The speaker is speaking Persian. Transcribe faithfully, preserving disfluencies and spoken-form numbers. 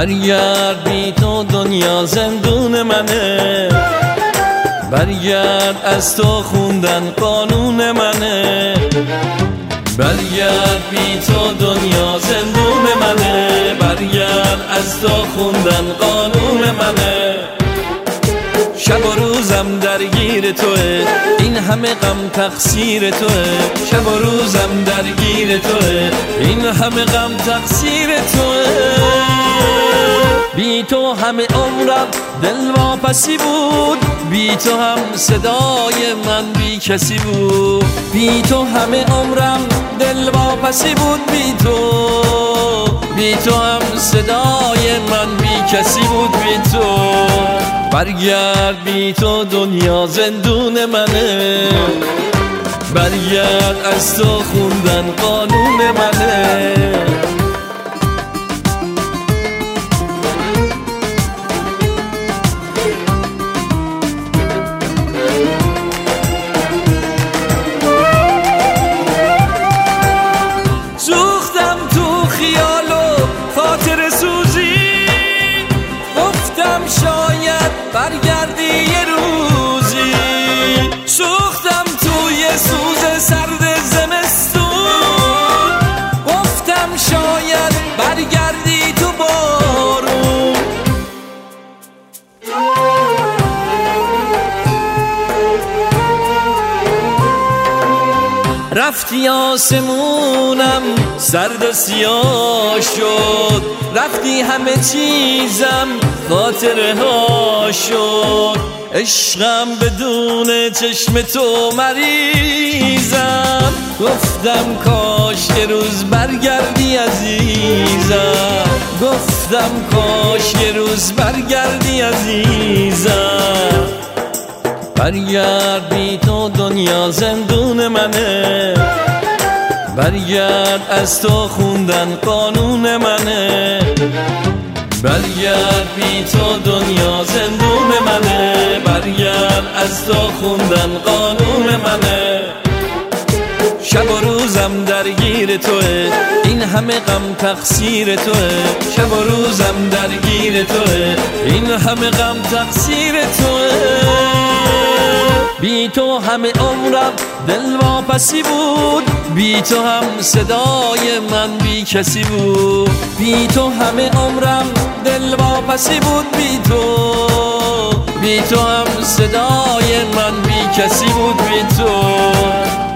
برگرد بی تو دنیا زندون منه، برگرد از تو خوندن قانون منه. برگرد بی تو دنیا زندون منه، برگرد از تو خوندن قانون منه. شب و روزم درگیر توه، این همه غم تقصیر توه. شب و روزم درگیر توه، این همه غم تقصیر توه. بی تو همه عمرم دل واپسی بود، بی تو هم صدای من بی کسی بود. بی تو همه عمرم دل واپسی بود، بی تو بی تو هم صدای من بی کسی بود. بی تو برگرد بی تو دنیا زندون منه، برگرد از تو خوندن قانون منه. سوختم تو خیال و خاطر سوزی، گفتم شاید برگردی یه روزی. سوختم توی سوز سرد زمستون، گفتم شاید برگردی تو بارون. رفتی آسمونم سرد و سیاه شد، رفتی همه چیزم خاطره ها شد. عشقم بدون چشم تو مریضم، گفتم کاش یه روز برگردی عزیزم. گفتم کاش یه روز برگردی عزیزم. برگرد بی تو دنیا زندون منه، برگرد از تو خوندن قانون منه. برگرد بی تو دنیا زندون منه، برگرد از تو خوندن قانون منه. شب و روزم درگیر توه، این همه غم تقصیر توه. شب و روزم درگیر توه، این همه غم تقصیر توه. بی تو همه عمرم دل واپسی بود، بی تو هم صدای من بی کسی بود. بی تو همه عمرم دل واپسی بود، بی تو بی تو هم صدای من بی کسی بود. بی تو